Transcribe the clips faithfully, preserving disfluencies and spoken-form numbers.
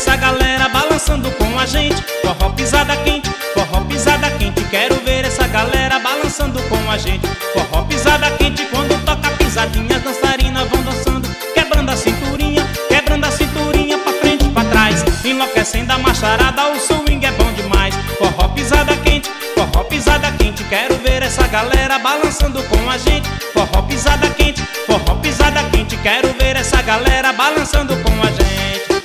essa galera balançando com a gente. Forró pisada quente, forró pisada quente, quero ver essa galera balançando com a gente. Forró pisada quente, quando toca pisadinha, as dançarinas vão dançando, quebrando a cinturinha, quebrando a cinturinha pra frente e pra trás, enlouquecendo a macharada, o swing é bom demais. Forró pisada quente, forró pisada quente, quero ver essa galera balançando com a gente. Forró pisada quente, forró pisada quente, quero ver essa galera balançando com a gente.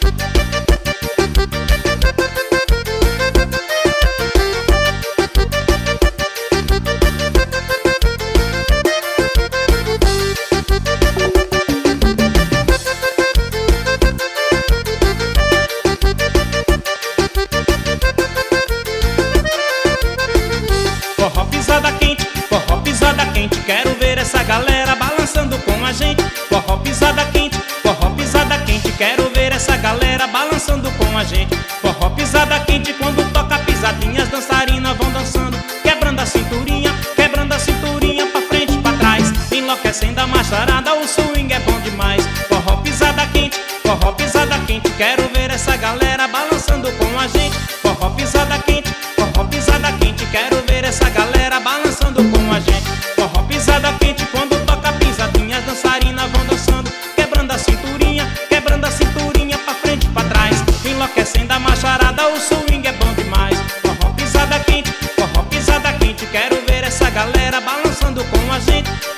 Forró pisada quente, forró pisada quente, quero ver essa galera balançando com a gente. Forró pisada quente, forró pisada quente, quero ver essa galera balançando com a gente. Forró pisada quente, quando toca pisadinha, as dançarinas vão dançando, quebrando a cinturinha, quebrando a cinturinha pra frente e pra trás, enlouquecendo a macharada, o swing é bom demais. Forró pisada quente, forró pisada quente, quero ver essa galera balançando com a gente. Forró pisada quente, forró pisada quente, quero ver essa galera balançando com a gente. Forró pisada quente, quando toca pisadinha, as dançarinas vão dançando, quebrando a cinturinha, quebrando a cinturinha pra frente e pra trás, enlouquecendo a macharada, o swing é bom demais. Forró pisada quente, forró pisada quente, quero ver essa galera balançando com a gente.